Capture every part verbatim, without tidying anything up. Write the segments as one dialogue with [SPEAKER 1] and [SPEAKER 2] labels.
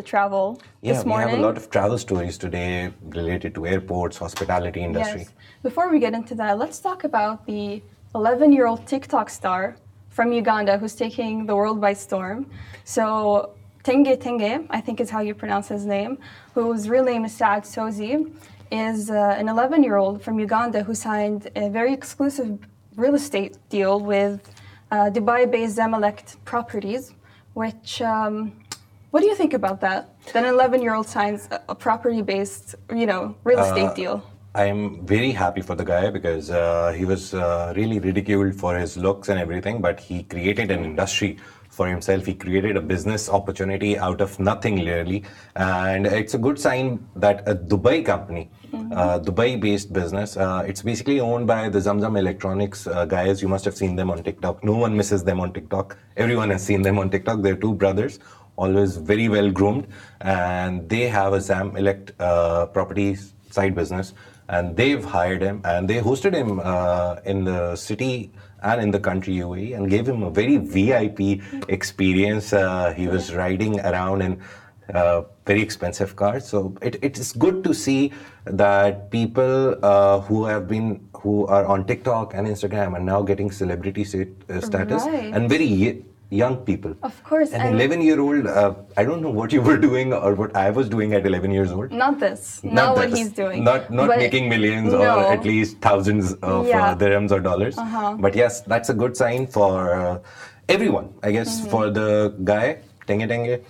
[SPEAKER 1] travel
[SPEAKER 2] Yeah,
[SPEAKER 1] this
[SPEAKER 2] we
[SPEAKER 1] morning.
[SPEAKER 2] have a lot of travel stories today related to airports, hospitality industry.
[SPEAKER 1] Yes. Before we get into that, let's talk about the eleven-year-old TikTok star from Uganda who's taking the world by storm. So Tenge Tenge, I think is how you pronounce his name, whose real name is Saad Sozi, is uh, an eleven-year-old from Uganda who signed a very exclusive real estate deal with uh, Dubai-based Zamalek Properties, which, um, what do you think about that? That an eleven-year-old signs a, a property-based, you know, real estate
[SPEAKER 2] Uh,
[SPEAKER 1] deal.
[SPEAKER 2] I'm very happy for the guy because uh, he was uh, really ridiculed for his looks and everything, but he created an industry for himself. He created a business opportunity out of nothing, really. And it's a good sign that a Dubai company, mm-hmm. uh, Dubai-based business, uh, it's basically owned by the Zamzam Electronics uh, guys. You must have seen them on TikTok. No one misses them on TikTok. Everyone has seen them on TikTok. They're two brothers, always very well groomed, and they have a Zam Elect uh, properties side business, and they've hired him and they hosted him uh, in the city and in the country U A E and gave him a very V I P experience. Uh, he was riding around in uh, very expensive cars. So it, it is good to see that people uh, who have been who are on TikTok and Instagram are now getting celebrity state, uh, status,
[SPEAKER 1] Right.
[SPEAKER 2] and very y- young people.
[SPEAKER 1] Of course.
[SPEAKER 2] An eleven-year-old, uh, I don't know what you were doing or what I was doing at eleven years old.
[SPEAKER 1] Not this. Not,
[SPEAKER 2] Not
[SPEAKER 1] what
[SPEAKER 2] this.
[SPEAKER 1] he's doing.
[SPEAKER 2] Not not
[SPEAKER 1] But
[SPEAKER 2] making millions
[SPEAKER 1] no.
[SPEAKER 2] or at least thousands of
[SPEAKER 1] Yeah.
[SPEAKER 2] uh, dirhams or dollars.
[SPEAKER 1] Uh-huh.
[SPEAKER 2] But yes, that's a good sign for uh, everyone, I guess,
[SPEAKER 1] Mm-hmm.
[SPEAKER 2] for the guy, Tenge Tenge,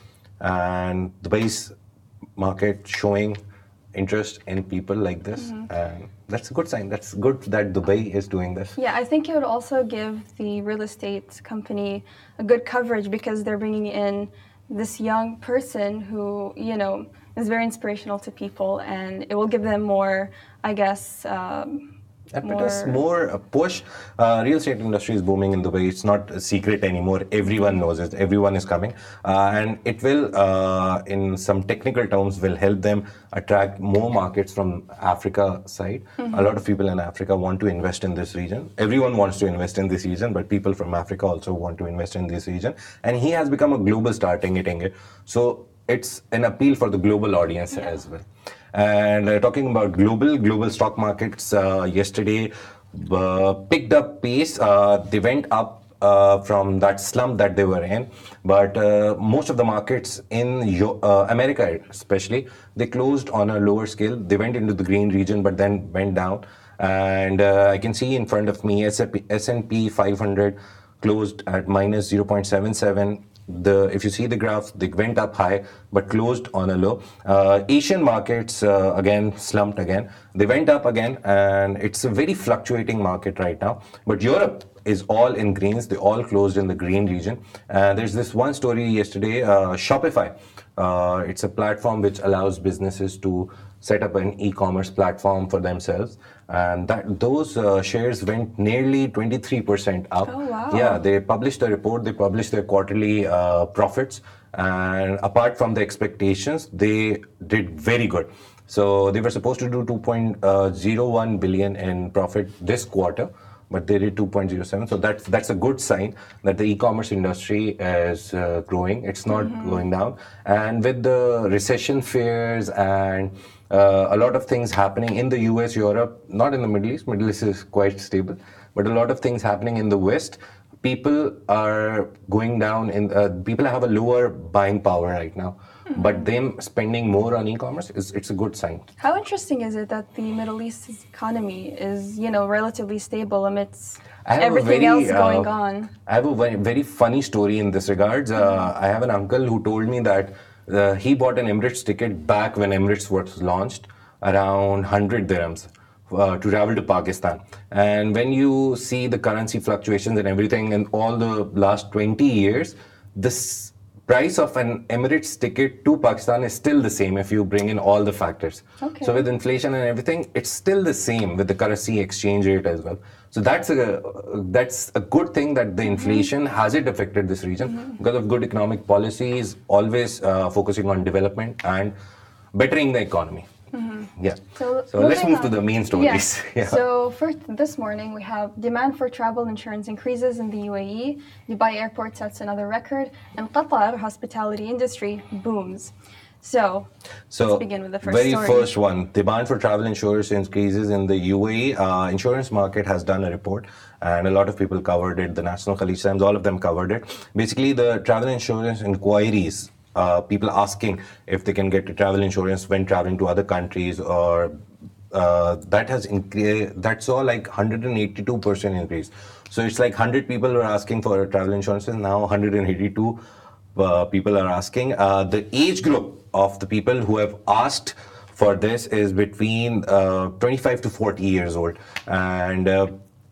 [SPEAKER 2] and the base market showing interest in people like this.
[SPEAKER 1] Mm-hmm.
[SPEAKER 2] And that's a good sign. That's good that Dubai is doing this.
[SPEAKER 1] Yeah, I think it would also give the real estate company a good coverage because they're bringing in this young person who, you know, is very inspirational to people, and it will give them more, I guess, um,
[SPEAKER 2] And
[SPEAKER 1] more...
[SPEAKER 2] it is more a push. Uh, real estate industry is booming in Dubai. It's not a secret anymore. Everyone knows it. Everyone is coming. Uh, and it will, uh, in some technical terms, will help them attract more markets from Africa side. Mm-hmm. A lot of people in Africa want to invest in this region. Everyone wants to invest in this region, but people from Africa also want to invest in this region. And he has become a global star, Tenge Tenge. So it's an appeal for the global audience yeah. as well. And uh, talking about global, global stock markets uh, yesterday uh, picked up pace. Uh, they went up uh, from that slump that they were in. But uh, most of the markets in Yo- uh, America especially, they closed on a lower scale. They went into the green region, but then went down. And uh, I can see in front of me, S and P five hundred closed at minus zero point seven seven. The, if you see the graph, they went up high, but closed on a low. Uh, Asian markets, uh, again, slumped again. They went up again, and it's a very fluctuating market right now. But Europe is all in greens. They all closed in the green region. And there's this one story yesterday, uh, Shopify. Uh, it's a platform which allows businesses to set up an e-commerce platform for themselves, and that those uh, shares went nearly twenty-three percent up.
[SPEAKER 1] Oh, wow.
[SPEAKER 2] Yeah, they published a report, they published their quarterly uh, profits, and apart from the expectations, they did very good. So they were supposed to do two point zero one billion in profit this quarter, but they did two point zero seven. So that's that's a good sign that the e-commerce industry is uh, growing. It's not mm-hmm. going down. And with the recession fears and uh, a lot of things happening in the U S, Europe, not in the Middle East. Middle East is quite stable, but a lot of things happening in the West. People are going down. In uh, people have a lower buying power right now. Mm-hmm. But them spending more on e-commerce, is it's a good sign.
[SPEAKER 1] How interesting is it that the Middle East's economy is, you know, relatively stable amidst everything
[SPEAKER 2] very,
[SPEAKER 1] else going
[SPEAKER 2] uh,
[SPEAKER 1] on?
[SPEAKER 2] I have a very, very funny story in this regards. Uh, mm-hmm. I have an uncle who told me that uh, he bought an Emirates ticket back when Emirates was launched, around one hundred dirhams. Uh, to travel to Pakistan. And when you see the currency fluctuations and everything in all the last twenty years, this price of an Emirates ticket to Pakistan is still the same if you bring in all the factors.
[SPEAKER 1] Okay.
[SPEAKER 2] So with inflation and everything, it's still the same with the currency exchange rate as well. So that's a that's a good thing that the inflation mm-hmm. hasn't affected this region mm-hmm. because of good economic policies, always uh, focusing on development and bettering the economy. Mm-hmm. Yeah. So, so let's move on to the main stories.
[SPEAKER 1] Yeah. Yeah. So first, this morning we have demand for travel insurance increases in the U A E, Dubai airport sets another record, and Qatar hospitality industry booms. So,
[SPEAKER 2] So,
[SPEAKER 1] let's begin with the first
[SPEAKER 2] very
[SPEAKER 1] story.
[SPEAKER 2] first one, demand for travel insurance increases in the U A E. Uh, insurance market has done a report, and a lot of people covered it. The National Khalij Times, all of them covered it. Basically, the travel insurance inquiries, uh, people asking if they can get a travel insurance when traveling to other countries, or uh, that has increased. That saw like one hundred eighty-two percent increase. So it's like one hundred people were asking for travel insurances. Now one hundred eighty-two uh, people are asking. Uh, the age group of the people who have asked for this is between uh, twenty-five to forty years old, and uh,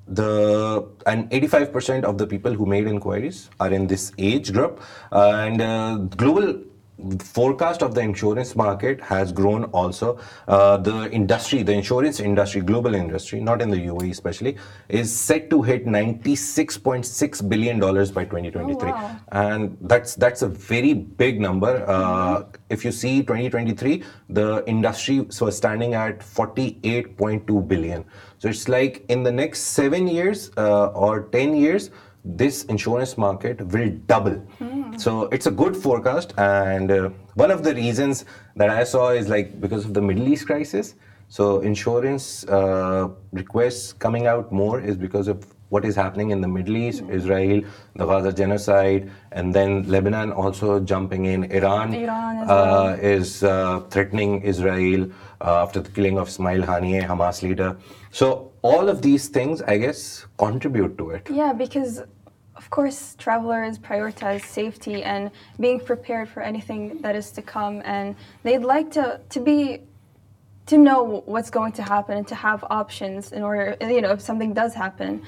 [SPEAKER 2] the and eighty-five percent of the people who made inquiries are in this age group, uh, and uh, global forecast of the insurance market has grown also. Uh, the industry, the insurance industry, global industry, not in the U A E especially, is set to hit ninety-six point six billion dollars by twenty twenty-three.
[SPEAKER 1] Oh, wow.
[SPEAKER 2] And that's that's a very big number. Uh, mm-hmm. If you see twenty twenty-three, the industry was standing at forty-eight point two billion. So it's like in the next seven years uh, or ten years, this insurance market will double. Mm. So it's a good forecast, and uh, one of the reasons that I saw is like because of the Middle East crisis. So insurance uh, requests coming out more is because of what is happening in the Middle East, mm. Israel, the Gaza genocide, and then Lebanon also jumping in. Iran,
[SPEAKER 1] Iran as
[SPEAKER 2] uh,
[SPEAKER 1] well.
[SPEAKER 2] is uh, threatening Israel uh, after the killing of Ismail Haniyeh, Hamas leader. So all of these things, I guess, contribute to it.
[SPEAKER 1] Yeah, because of course, travelers prioritize safety and being prepared for anything that is to come, and they'd like to, to be to know what's going to happen and to have options in order, you know, if something does happen,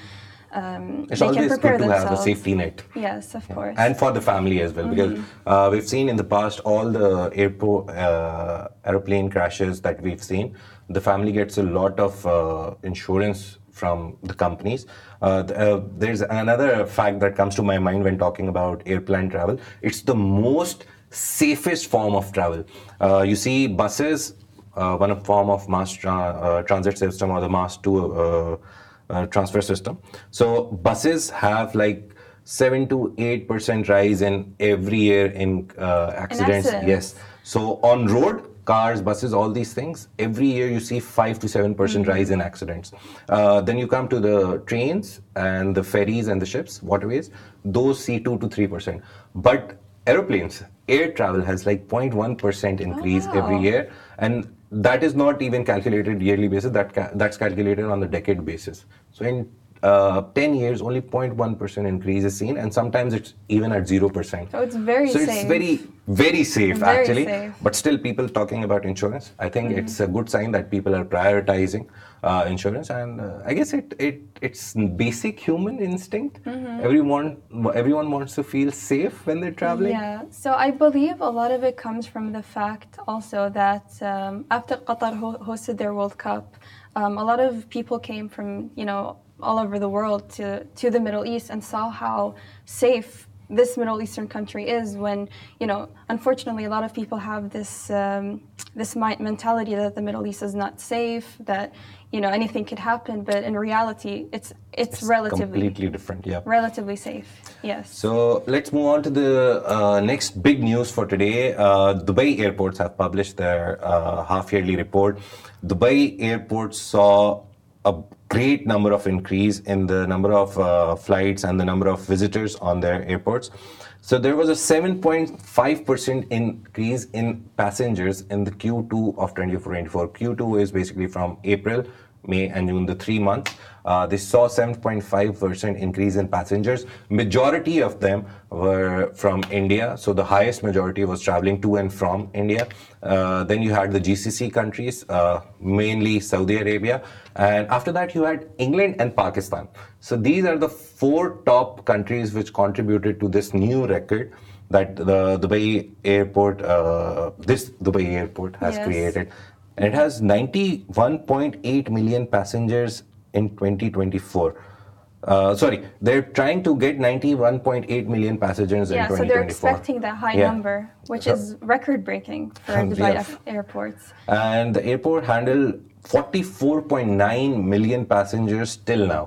[SPEAKER 1] um,
[SPEAKER 2] it's
[SPEAKER 1] they
[SPEAKER 2] always
[SPEAKER 1] can prepare
[SPEAKER 2] good to
[SPEAKER 1] themselves.
[SPEAKER 2] have a safety net.
[SPEAKER 1] Yes, of
[SPEAKER 2] Yeah.
[SPEAKER 1] course.
[SPEAKER 2] And for the family as well, mm-hmm. because uh, we've seen in the past all the airport uh, aeroplane crashes that we've seen, the family gets a lot of uh, insurance from the companies. Uh, th- uh, there's another fact that comes to my mind when talking about airplane travel. It's the most safest form of travel. Uh, you see buses, uh, one of form of mass tra- uh, transit system, or the mass to uh, uh, transfer system. So buses have like seven to eight percent rise in every year in uh, accidents.
[SPEAKER 1] accidents.
[SPEAKER 2] Yes. So on road, cars, buses, all these things, every year you see five to seven percent mm-hmm. rise in accidents. Uh, then you come to the trains and the ferries and the ships, waterways, those see two to three percent. But aeroplanes, air travel has like zero point one percent increase
[SPEAKER 1] oh, wow.
[SPEAKER 2] every year. And that is not even calculated yearly basis, that ca- that's calculated on the decade basis. So in uh, ten years, only zero point one percent increase is seen, and sometimes it's even at zero percent.
[SPEAKER 1] So it's very
[SPEAKER 2] so
[SPEAKER 1] safe.
[SPEAKER 2] So it's very, very safe
[SPEAKER 1] very
[SPEAKER 2] actually.
[SPEAKER 1] Safe.
[SPEAKER 2] But still people talking about insurance. I think mm-hmm. it's a good sign that people are prioritizing uh, insurance, and uh, I guess it, it it's basic human instinct. Mm-hmm. Everyone, everyone wants to feel safe when they're traveling.
[SPEAKER 1] Yeah, so I believe a lot of it comes from the fact also that um, after Qatar ho- hosted their World Cup, um, a lot of people came from, you know, all over the world to, to the Middle East and saw how safe this Middle Eastern country is when, you know, unfortunately a lot of people have this um, this mind mentality that the Middle East is not safe, that, you know, anything could happen, but in reality it's it's,
[SPEAKER 2] it's
[SPEAKER 1] relatively
[SPEAKER 2] completely different, yeah.
[SPEAKER 1] Relatively safe, yes.
[SPEAKER 2] So let's move on to the uh, next big news for today. Uh, Dubai airports have published their uh, half-yearly report. Dubai airports saw a great number of increase in the number of uh, flights and the number of visitors on their airports. So there was a seven point five percent increase in passengers in the Q two of twenty-four twenty-four. Q two is basically from April, May and June, the three months. Uh, they saw seven point five percent increase in passengers. Majority of them were from India. So the highest majority was traveling to and from India. Uh, then you had the G C C countries, uh, mainly Saudi Arabia. And after that, you had England and Pakistan. So these are the four top countries which contributed to this new record that the Dubai airport, uh, this Dubai airport has
[SPEAKER 1] yes.
[SPEAKER 2] created. And it has ninety-one point eight million passengers in twenty twenty-four. Uh, sorry, they're trying to get ninety-one point eight million passengers
[SPEAKER 1] yeah,
[SPEAKER 2] in twenty twenty-four.
[SPEAKER 1] Yeah, so they're expecting that high
[SPEAKER 2] yeah.
[SPEAKER 1] number, which
[SPEAKER 2] so,
[SPEAKER 1] is record-breaking for Dubai yeah. airports.
[SPEAKER 2] And the airport handled forty-four point nine million passengers till now.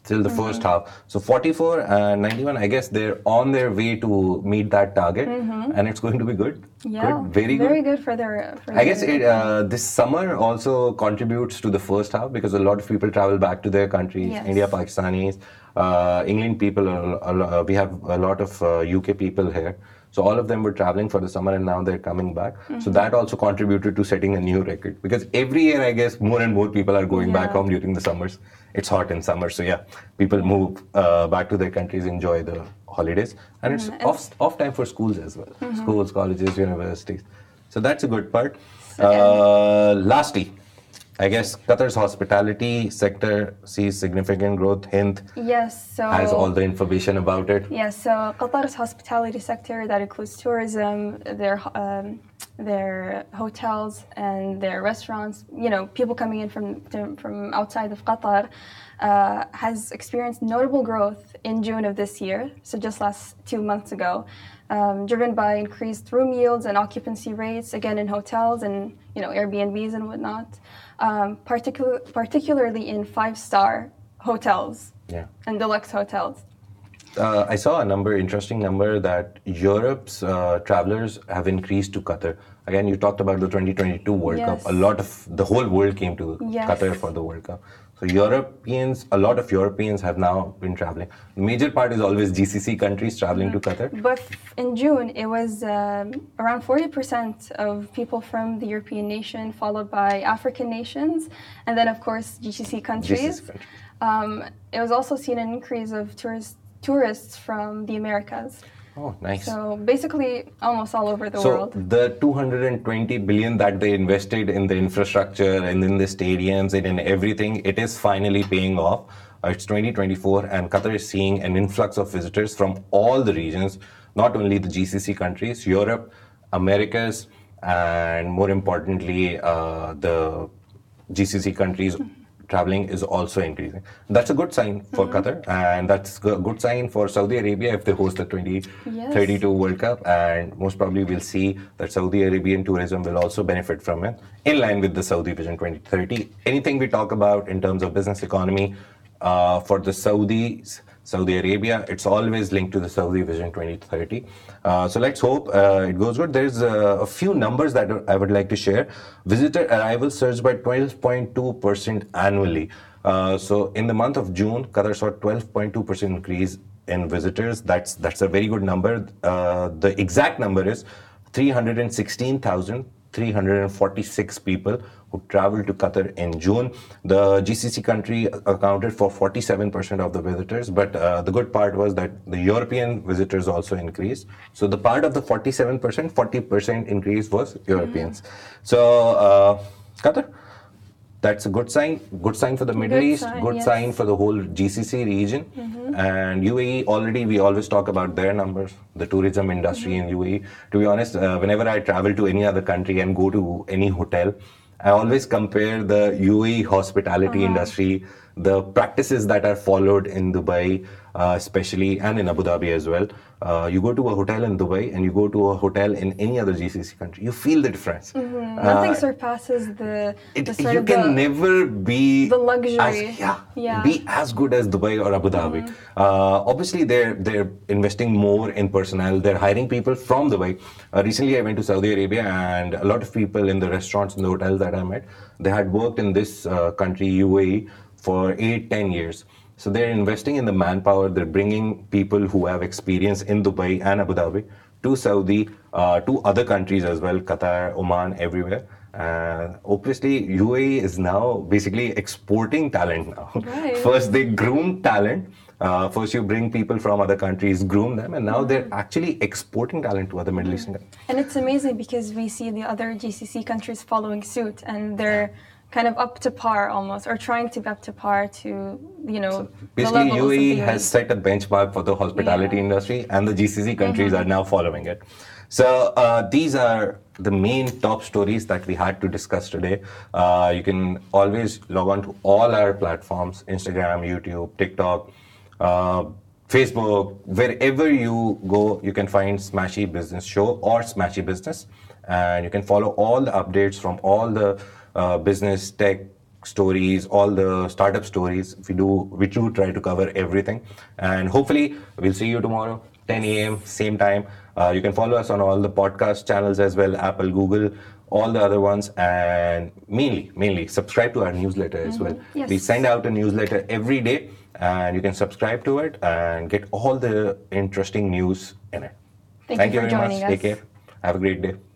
[SPEAKER 2] till the first half. So forty-four and ninety-one, I guess they're on their way to meet that target, and it's going to be good.
[SPEAKER 1] Yeah,
[SPEAKER 2] good, very good.
[SPEAKER 1] Very good for their. For
[SPEAKER 2] I guess
[SPEAKER 1] their
[SPEAKER 2] it, uh, this summer also contributes to the first half because a lot of people travel back to their countries.
[SPEAKER 1] Yes.
[SPEAKER 2] India, Pakistanis, uh, England people. Are, are, we have a lot of uh, U K people here. So all of them were traveling for the summer and now they're coming back. Mm-hmm. So that also contributed to setting a new record because every year I guess more and more people are going yeah. back home during the summers. It's hot in summer, so yeah, people move uh, back to their countries, enjoy the holidays, and mm-hmm. it's off, off time for schools as well. Mm-hmm. Schools, colleges, universities. So that's a good part. Uh, lastly, I guess Qatar's hospitality sector sees significant growth. Hind
[SPEAKER 1] yes, so
[SPEAKER 2] has all the information about it.
[SPEAKER 1] Yes, so Qatar's hospitality sector that includes tourism, their um, their hotels and their restaurants. You know, people coming in from from outside of Qatar uh, has experienced notable growth in June of this year. So just last two months ago, um, driven by increased room yields and occupancy rates again in hotels and you know Airbnbs and whatnot. Um, particular, particularly in five-star hotels
[SPEAKER 2] yeah.
[SPEAKER 1] and deluxe hotels.
[SPEAKER 2] Uh, I saw a number, interesting number, that Europe's uh, travelers have increased to Qatar. Again, you talked about the twenty twenty-two World
[SPEAKER 1] yes.
[SPEAKER 2] Cup. A lot of the whole world came to
[SPEAKER 1] yes.
[SPEAKER 2] Qatar for the World Cup. So Europeans, a lot of Europeans have now been traveling. The major part is always G C C countries traveling mm-hmm. to Qatar.
[SPEAKER 1] But in June, it was um, around forty percent of people from the European nation, followed by African nations, and then of course G C C countries.
[SPEAKER 2] G C C countries.
[SPEAKER 1] Um, it was also seen an increase of tourists tourists from the Americas.
[SPEAKER 2] Oh, nice.
[SPEAKER 1] So basically, almost all over the
[SPEAKER 2] so
[SPEAKER 1] world.
[SPEAKER 2] So the two hundred twenty billion that they invested in the infrastructure and in the stadiums and in everything, it is finally paying off. Uh, it's twenty twenty-four, and Qatar is seeing an influx of visitors from all the regions, not only the G C C countries, Europe, Americas, and more importantly, uh, the G C C countries. Traveling is also increasing. That's a good sign for mm-hmm. Qatar, and that's a good sign for Saudi Arabia if they host the twenty thirty-two yes. World Cup, and most probably we'll see that Saudi Arabian tourism will also benefit from it, in line with the Saudi Vision twenty thirty. Anything we talk about in terms of business economy uh, for the Saudis, Saudi Arabia, it's always linked to the Saudi Vision twenty thirty. Uh, so let's hope uh, it goes good. There's uh, a few numbers that I would like to share. Visitor arrivals surged by twelve point two percent annually. Uh, so in the month of June, Qatar saw twelve point two percent increase in visitors. That's that's a very good number. Uh, the exact number is three hundred sixteen thousand three hundred forty-six people who traveled to Qatar in June. The G C C country accounted for forty-seven percent of the visitors, but uh, the good part was that the European visitors also increased. So the part of the forty-seven percent, forty percent increase was Europeans. Mm-hmm. So uh, Qatar, that's a good sign. Good sign for the Middle
[SPEAKER 1] good
[SPEAKER 2] East,
[SPEAKER 1] sign,
[SPEAKER 2] good
[SPEAKER 1] yes.
[SPEAKER 2] sign for the whole G C C region. Mm-hmm. And U A E, already we always talk about their numbers, the tourism industry mm-hmm. in U A E. To be honest, uh, whenever I travel to any other country and go to any hotel, I always compare the U A E hospitality uh-huh. industry, the practices that are followed in Dubai, uh, especially, and in Abu Dhabi as well. Uh, you go to a hotel in Dubai and you go to a hotel in any other G C C country, you feel the difference.
[SPEAKER 1] Mm-hmm. Nothing uh, surpasses the,
[SPEAKER 2] it,
[SPEAKER 1] the sort
[SPEAKER 2] you
[SPEAKER 1] of
[SPEAKER 2] can
[SPEAKER 1] the,
[SPEAKER 2] never be
[SPEAKER 1] the luxury.
[SPEAKER 2] As, yeah,
[SPEAKER 1] yeah.
[SPEAKER 2] be as good as Dubai or Abu Dhabi. Mm-hmm. Uh, obviously, they're they're investing more in personnel. They're hiring people from Dubai. Uh, recently, I went to Saudi Arabia, and a lot of people in the restaurants and the hotels that I met, they had worked in this uh, country, U A E, for eight, ten years. So they're investing in the manpower. They're bringing people who have experience in Dubai and Abu Dhabi to Saudi, uh, to other countries as well, Qatar, Oman, everywhere. Uh, obviously, U A E is now basically exporting talent now.
[SPEAKER 1] Right.
[SPEAKER 2] First, they groom talent. Uh, first, you bring people from other countries, groom them, and now mm-hmm. they're actually exporting talent to other Middle Eastern countries.
[SPEAKER 1] And it's amazing because we see the other G C C countries following suit, and they're kind of up to par almost, or trying to be up to par to, you know,
[SPEAKER 2] so basically,
[SPEAKER 1] the
[SPEAKER 2] U A E
[SPEAKER 1] the
[SPEAKER 2] has set a benchmark for the hospitality yeah. industry, and the G C C countries mm-hmm. are now following it. So uh, these are the main top stories that we had to discuss today. Uh, you can always log on to all our platforms, Instagram, YouTube, TikTok, uh, Facebook, wherever you go, you can find Smashy Business Show or Smashy Business, and you can follow all the updates from all the uh, business, tech, stories, all the startup stories. We do, we do try to cover everything. And hopefully, we'll see you tomorrow, ten a.m., same time. Uh, you can follow us on all the podcast channels as well, Apple, Google, all the other ones. And mainly, mainly, subscribe to our newsletter as well.
[SPEAKER 1] Yes.
[SPEAKER 2] We send out a newsletter every day, and you can subscribe to it and get all the interesting news in it.
[SPEAKER 1] Thank
[SPEAKER 2] Thank
[SPEAKER 1] you
[SPEAKER 2] you
[SPEAKER 1] for
[SPEAKER 2] very much.
[SPEAKER 1] joining
[SPEAKER 2] Take
[SPEAKER 1] us.
[SPEAKER 2] care. Have a great day.